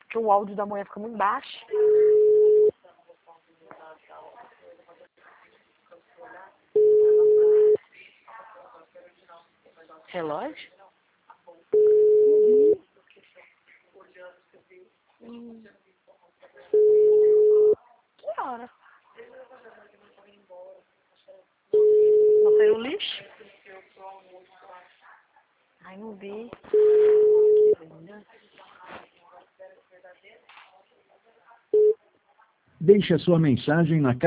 porque o áudio da mulher fica muito baixo. Relógio? Que hora? Não foi no lixo? Ai, não vi. Deixe a sua mensagem na